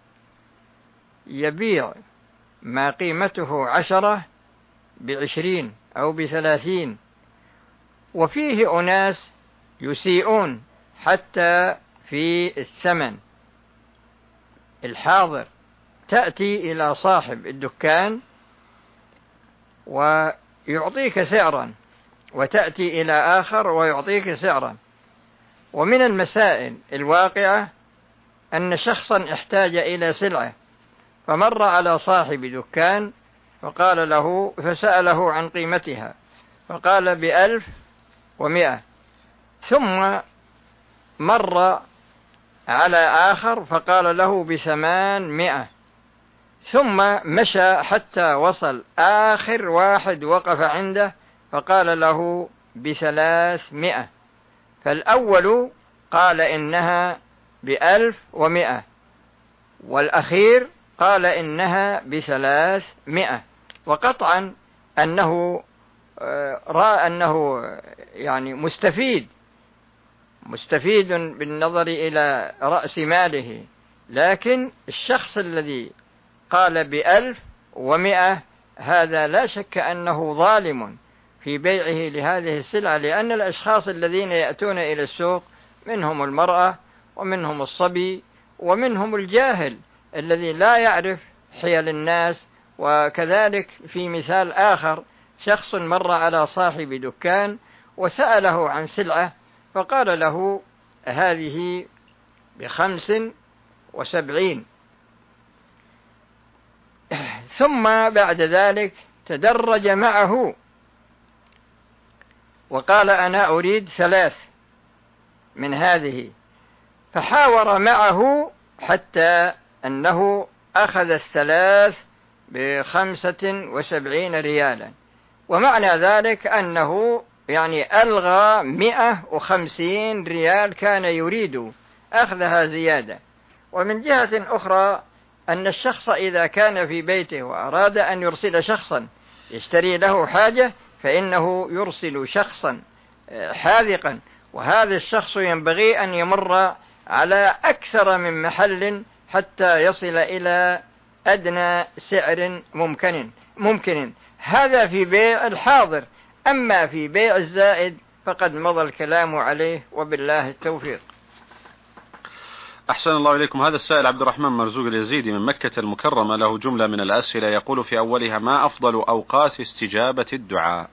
يبيع ما قيمته عشرة بعشرين أو بثلاثين، وفيه أناس يسيئون حتى في الثمن الحاضر. تأتي إلى صاحب الدكان ويعطيك سعرا، وتأتي إلى آخر ويعطيك سعرا. ومن المسائل الواقعة أن شخصا احتاج إلى سلعة، فمر على صاحب دكان فقال له، فسأله عن قيمتها، فقال: بألف ومئة. ثم مر على آخر فقال له: بثمانمائة. ثم مشى حتى وصل آخر واحد وقف عنده فقال له: بثلاثمائة. فالأول قال إنها بألف ومئة، والأخير قال إنها بثلاثمائة. وقطعا أنه رأى أنه يعني مستفيد مستفيد بالنظر إلى رأس ماله، لكن الشخص الذي قال بألف ومئة هذا لا شك أنه ظالم في بيعه لهذه السلعة، لأن الأشخاص الذين يأتون إلى السوق منهم المرأة ومنهم الصبي ومنهم الجاهل الذي لا يعرف حيل الناس. وكذلك في مثال آخر، شخص مر على صاحب دكان وسأله عن سلعة فقال له: هذه بخمس وسبعين. ثم بعد ذلك تدرج معه وقال: أنا أريد ثلاث من هذه. فحاور معه حتى أنه أخذ الثلاث بخمسة وسبعين ريالا، ومعنى ذلك أنه يعني ألغى مئة وخمسين ريال كان يريد أخذها زيادة. ومن جهة أخرى أن الشخص إذا كان في بيته وأراد أن يرسل شخصا يشتري له حاجة فإنه يرسل شخصا حاذقا، وهذا الشخص ينبغي أن يمر على أكثر من محل حتى يصل إلى أدنى سعر ممكن ممكن هذا في بيع الحاضر. أما في بيع الزائد فقد مضى الكلام عليه، وبالله التوفيق. أحسن الله إليكم. هذا السائل عبد الرحمن مرزوق اليزيدي من مكة المكرمة له جملة من الأسئلة، يقول في أولها: ما أفضل أوقات استجابة الدعاء؟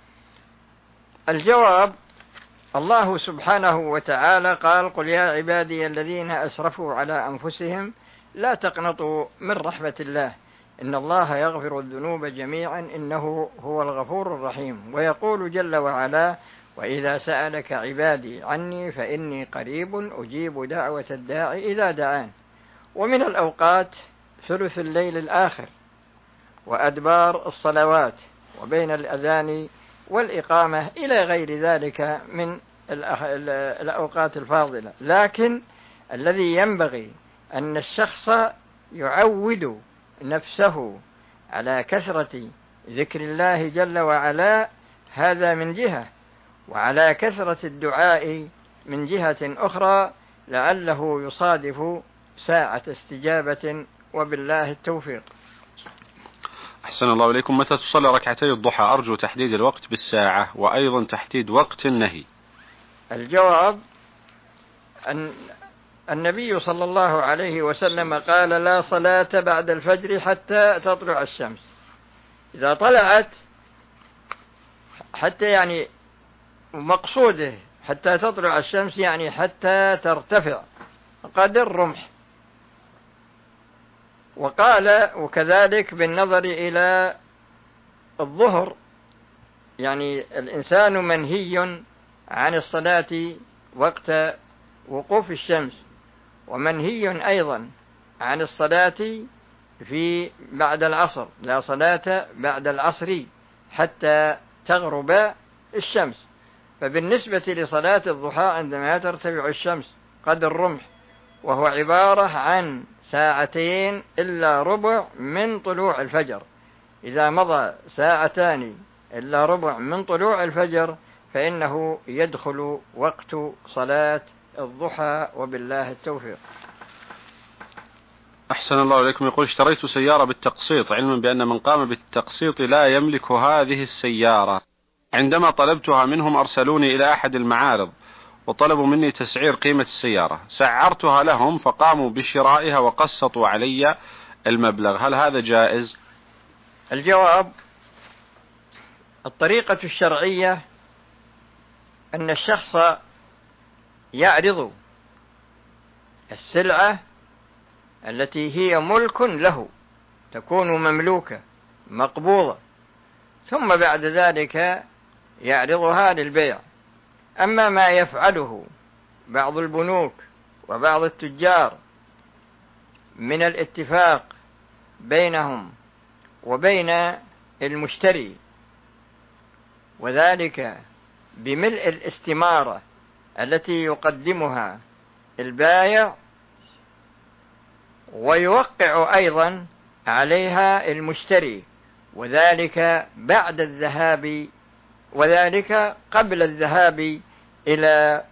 الجواب: الله سبحانه وتعالى قال: قل يا عبادي الذين أسرفوا على أنفسهم لا تقنطوا من رحمة الله إن الله يغفر الذنوب جميعا إنه هو الغفور الرحيم. ويقول جل وعلا: وإذا سألك عبادي عني فإني قريب أجيب دعوة الداعي إذا دعان. ومن الأوقات ثلث الليل الآخر وأدبار الصلوات وبين الأذان والإقامة إلى غير ذلك من الأوقات الفاضلة. لكن الذي ينبغي أن الشخص يعود نفسه على كثرة ذكر الله جل وعلا، هذا من جهة، وعلى كثرة الدعاء من جهة أخرى، لعله يصادف ساعة استجابة، وبالله التوفيق. أحسن الله إليكم. متى تصلي ركعتي الضحى؟ أرجو تحديد الوقت بالساعة، وأيضا تحديد وقت النهي. الجواب: أن النبي صلى الله عليه وسلم قال: لا صلاة بعد الفجر حتى تطلع الشمس. إذا طلعت حتى يعني مقصوده حتى تطلع الشمس يعني حتى ترتفع قدر رمح. وقال وكذلك بالنظر إلى الظهر، يعني الإنسان منهي عن الصلاة وقت وقوف الشمس، ومنهي أيضا عن الصلاة في بعد العصر، لا صلاة بعد العصر حتى تغرب الشمس. فبالنسبة لصلاة الضحى عندما ترتفع الشمس قدر الرمح، وهو عبارة عن ساعتين إلا ربع من طلوع الفجر، إذا مضى ساعتان إلا ربع من طلوع الفجر فإنه يدخل وقت صلاة الضحى، وبالله التوفيق. أحسن الله إليكم. يقول: اشتريت سيارة بالتقسيط علما بأن من قام بالتقسيط لا يملك هذه السيارة. عندما طلبتها منهم أرسلوني إلى أحد المعارض وطلبوا مني تسعير قيمة السيارة، سعرتها لهم فقاموا بشرائها وقسطوا علي المبلغ، هل هذا جائز؟ الجواب: الطريقة الشرعية أن الشخص يعرض السلعة التي هي ملك له، تكون مملوكة مقبوضة، ثم بعد ذلك يعرضها للبيع. أما ما يفعله بعض البنوك وبعض التجار من الاتفاق بينهم وبين المشتري، وذلك بملء الاستمارة التي يقدمها البائع ويوقع أيضا عليها المشتري، وذلك بعد الذهاب وذلك قبل الذهاب إلى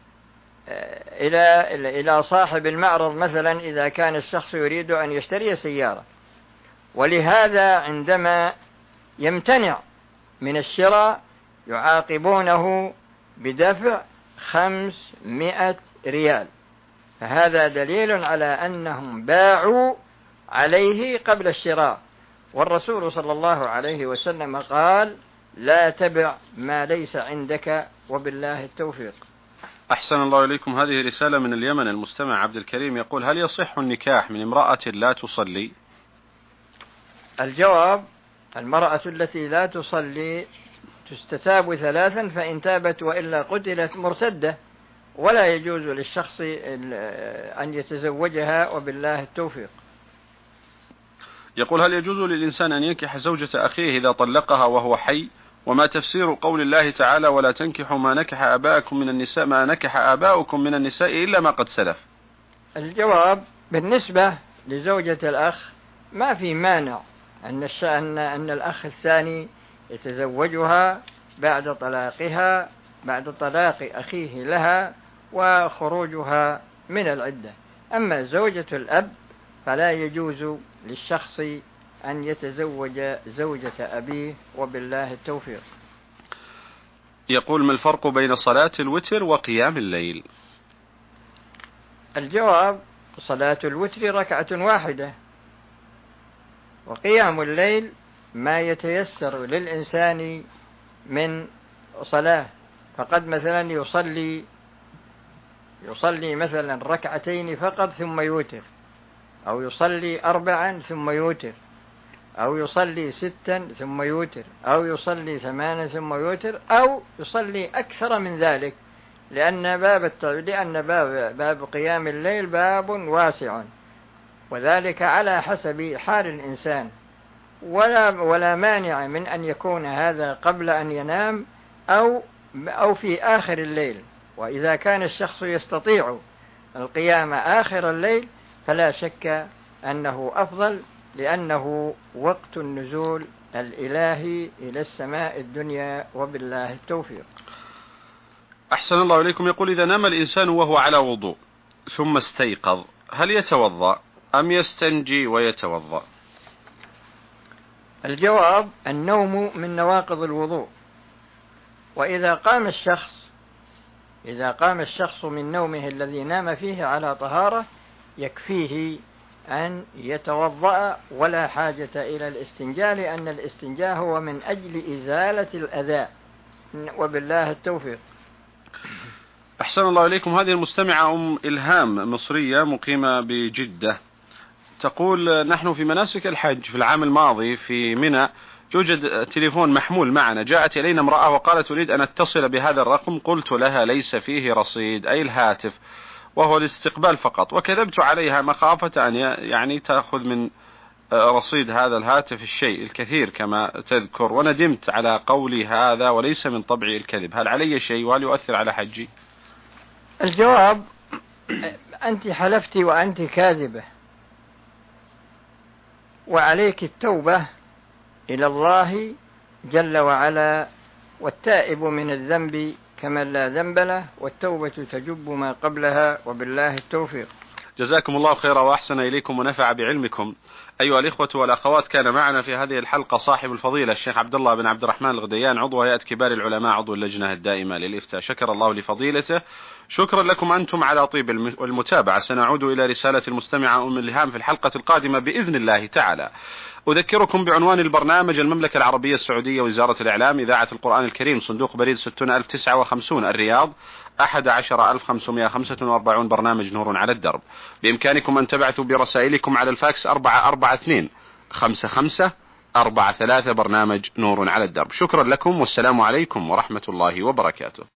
إلى إلى صاحب المعرض، مثلا إذا كان الشخص يريد أن يشتري سيارة. ولهذا عندما يمتنع من الشراء يعاقبونه بدفع خمسمائة ريال، فهذا دليل على أنهم باعوا عليه قبل الشراء. والرسول صلى الله عليه وسلم قال: لا تبع ما ليس عندك، وبالله التوفيق. أحسن الله إليكم. هذه رسالة من اليمن، المستمع عبد الكريم يقول: هل يصح النكاح من امرأة لا تصلي؟ الجواب: المرأة التي لا تصلي تستتاب ثلاثا، فإن تابت وإلا قتلت مرتدة، ولا يجوز للشخص أن يتزوجها، وبالله التوفيق. يقول: هل يجوز للإنسان أن ينكح زوجة أخيه إذا طلقها وهو حي؟ وما تفسير قول الله تعالى: ولا تنكحوا ما نكح آباءكم من النساء ما نكح آباؤكم من النساء إلا ما قد سلف؟ الجواب: بالنسبة لزوجة الأخ ما في مانع أن أن أن الأخ الثاني يتزوجها بعد طلاقها بعد طلاق أخيه لها وخروجها من العدة. أما زوجة الأب فلا يجوز للشخص أن يتزوج زوجة أبيه، وبالله التوفيق. يقول: ما الفرق بين صلاة الوتر وقيام الليل؟ الجواب: صلاة الوتر ركعة واحدة، وقيام الليل ما يتيسر للإنسان من صلاة. فقد مثلا يصلي يصلي مثلا ركعتين فقط ثم يوتر، أو يصلي أربعا ثم يوتر، أو يصلي ستا ثم يوتر، أو يصلي ثمانا ثم يوتر، أو يصلي أكثر من ذلك، لأن باب لأن باب باب قيام الليل باب واسع، وذلك على حسب حال الإنسان، ولا ولا مانع من أن يكون هذا قبل أن ينام أو أو في آخر الليل. وإذا كان الشخص يستطيع القيام آخر الليل فلا شك أنه أفضل، لأنه وقت النزول الإلهي إلى السماء الدنيا، وبالله التوفيق. أحسن الله إليكم. يقول: إذا نام الإنسان وهو على وضوء ثم استيقظ هل يتوضأ أم يستنجي ويتوضأ؟ الجواب: النوم من نواقض الوضوء، وإذا قام الشخص إذا قام الشخص من نومه الذي نام فيه على طهارة يكفيه أن يتوضأ ولا حاجة إلى الاستنجاء، لأن الاستنجاء هو من أجل إزالة الأذى، وبالله التوفيق. أحسن الله إليكم. هذه المستمعة أم إلهام مصرية مقيمة بجدة تقول: نحن في مناسك الحج في العام الماضي في منى يوجد تليفون محمول معنا، جاءت إلينا امرأة وقالت: أريد أن أتصل بهذا الرقم. قلت لها: ليس فيه رصيد، أي الهاتف، وهو الاستقبال فقط، وكذبت عليها مخافة أن يعني تأخذ من رصيد هذا الهاتف الشيء الكثير كما تذكر، وندمت على قولي هذا وليس من طبعي الكذب، هل علي شيء وهل يؤثر على حجي؟ الجواب: أنت حلفت وأنت كاذبة، وعليك التوبة إلى الله جل وعلا، والتائب من الذنب كمن لا ذنب له، والتوبة تجب ما قبلها، وبالله التوفيق. جزاكم الله خيرا وأحسن إليكم ونفع بعلمكم. أيها الإخوة والأخوات، كان معنا في هذه الحلقة صاحب الفضيلة الشيخ عبد الله بن عبد الرحمن الغديان، عضو هيئة كبار العلماء، عضو اللجنة الدائمة للإفتاء، شكر الله لفضيلته. شكرا لكم أنتم على طيب المتابعة. سنعود إلى رسالة المستمعة أم الهام في الحلقة القادمة بإذن الله تعالى. أذكركم بعنوان البرنامج: المملكة العربية السعودية، وزارة الإعلام، إذاعة القرآن الكريم، صندوق بريد ستون ألف وتسعة وخمسين الرياض، أحد عشر ألف وخمسمائة وخمسة وأربعين، برنامج نور على الدرب. بإمكانكم أن تبعثوا برسائلكم على الفاكس أربعة أربعة اثنين خمسة خمسة أربعة ثلاثة، برنامج نور على الدرب. شكرا لكم والسلام عليكم ورحمة الله وبركاته.